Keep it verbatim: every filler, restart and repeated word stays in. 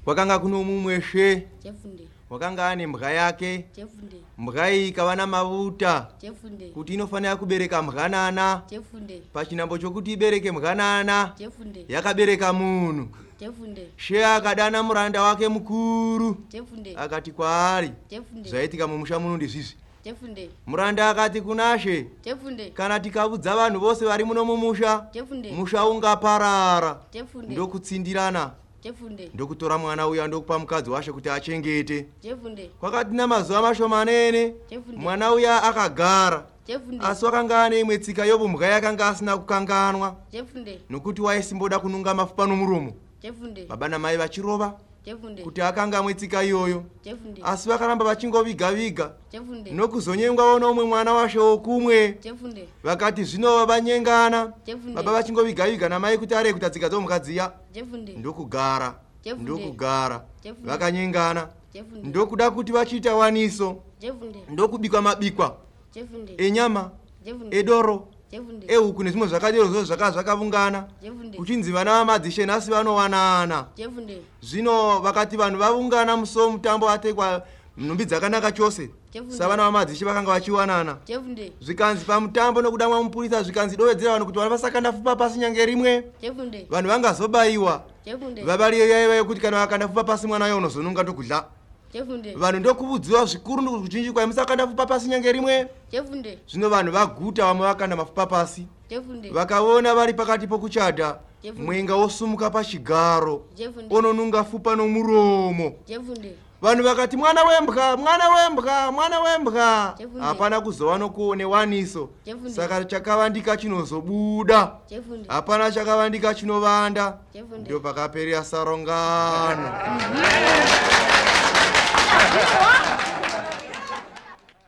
wakanga kuno mumweshe Jefunde. wakanga ane mbwa yake Jefunde. mbwa iyi ikava mavuta Jefunde. kuti inofanira kubereka mbwanana Jefunde. pachinambo chokuti ibereke mbwanana Jefunde. yakabereka munhu Jefunde. she akadana muranda wake mukuru Jefunde. akati kwaari Jefunde. zvaitika mumusha muno ndizvizvi Jefunde. muranda akati kunashe Jefunde. kana tikavudza vanhu vose vari muno mumusha Jefunde. musha ungaparara Jefunde. ndokutsindirana Jefunde. ndokutora mwana uya ndokupa mukadzi washe kuti achengete Jefunde. kwakati namazuva mashomanene Jefunde. mwana uya akagara Jefunde. asi wakanga ane imwe tsika yobumbwa yakanga asina kukanganwa Jefunde. nokuti waisimboda kununga mafupa nomuromo Jefunde. baba namai vachirova Jefunde. kuti akanga amwe tsika iyoyo Jefunde. asi vakaramba vachingoviga-viga Jefunde. nokuzonyengwawo nomwe mwana washe wokumwe Jefunde. vakati zvino vanyengana Jefunde. baba vachingoviga-viga namai kuti arege kutadzika dzomhuka dziya Jefunde. ndokugara Jefunde. ndokugara Jefunde. vakanyengana Jefunde. ndokuda kuti vachiita waniso Jefunde. ndokubikwa mabikwa Jefunde. enyama Jefunde. edoro Jefunde. ehuku nezvimwe zvakadero zvo zvaka zvakavungana Jefunde. kuchinzi vana vamadzishe nhasi vanowanana Jefunde. zvino vakati vanhu vavungana muso mutambo atekwa nhumbi dzakanaka chose Jefunde. savana vamadzishe vakanga vachiwanana Jefunde. zvikanzi pamutambo nokuda mwamupurisa zvikanzi dovedzera vanhu kuti vana vasakanda fupa pasi nyange rimwe Jefunde. vanhu vangazobayiwa Jefunde. vavariyo yaiva yokuti kana vakanda fupa pasi mwana yo unozonunga ndokudla Jefunde. vanhu ndokuvudziwa zvikuru nokuzhinji kwai musakanda fupa pasi nyange rimwe Jefunde. zvino vanhu vaguta vamwe vakanda mafupa pasi Jefunde. vakaona vari pakati pokuchadha Jefunde. mwenga wosumuka pachigaro Jefunde. ononunga fupa nomuromo Jefunde. vanhu vakati mwana wembwa mwana wembwa mwana wembwa Jefunde. hapana kuzova nokuonewaniso Jefunde. saka chakavandika chinozobuda Jefunde. hapana chakavandika chinovanda Jefunde. ndio pakaperera sarongano.